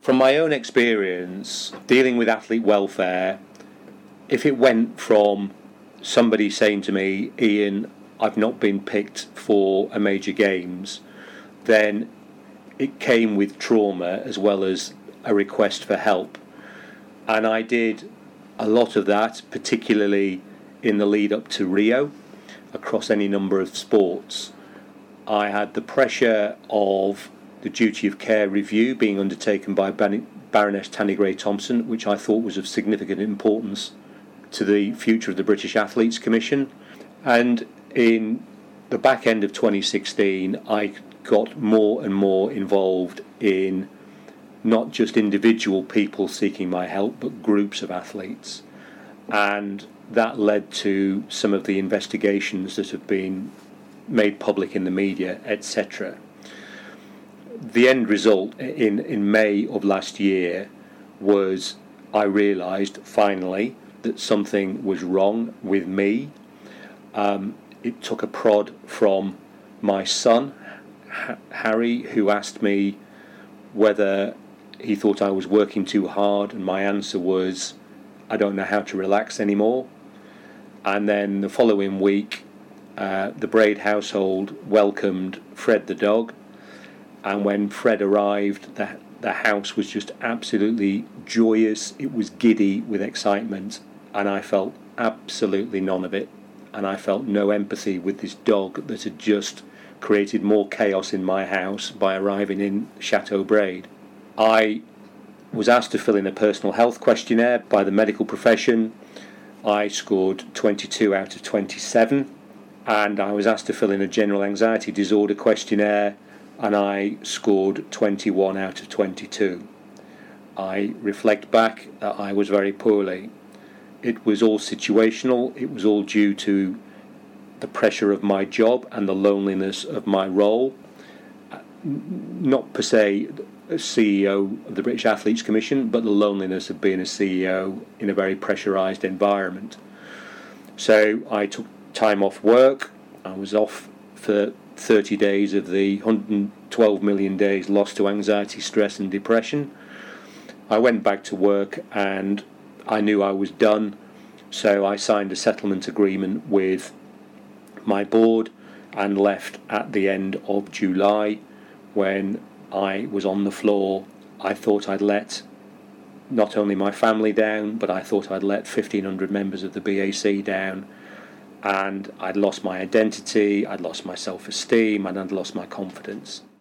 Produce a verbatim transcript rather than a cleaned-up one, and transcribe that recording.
From my own experience dealing with athlete welfare, if it went from somebody saying to me, Ian, I've not been picked for a major games, then it came with trauma as well as a request for help. And I did a lot of that, particularly in the lead up to Rio, across any number of sports. I had the pressure of the duty of care review being undertaken by Baroness Tanni Grey-Thompson, which I thought was of significant importance to the future of the British Athletes Commission. And in the back end of twenty sixteen, I got more and more involved in not just individual people seeking my help, but groups of athletes. And that led to some of the investigations that have been made public in the media, et cetera. The end result in, in May of last year was I realised finally that something was wrong with me. Um, it took a prod from my son, H- Harry, who asked me whether he thought I was working too hard, and my answer was, I don't know how to relax anymore. And then the following week, uh, the Braid household welcomed Fred the dog. And when Fred arrived, the, the house was just absolutely joyous. It was giddy with excitement, and I felt absolutely none of it. And I felt no empathy with this dog that had just created more chaos in my house by arriving in Chateau Braid. I was asked to fill in a personal health questionnaire by the medical profession. I scored twenty-two out of twenty-seven, and I was asked to fill in a general anxiety disorder questionnaire, and I scored twenty-one out of twenty-two. I reflect back that I was very poorly. It was all situational. It was all due to the pressure of my job and the loneliness of my role. Not per se a C E O of the British Athletes Commission, but the loneliness of being a C E O in a very pressurised environment. So I took time off work. I was off for thirty days of the one hundred twelve million days lost to anxiety, stress and depression. I went back to work and I knew I was done, so I signed a settlement agreement with my board and left at the end of July. When I was on the floor, I thought I'd let not only my family down, but I thought I'd let fifteen hundred members of the B A C down, and I'd lost my identity, I'd lost my self-esteem, and I'd lost my confidence.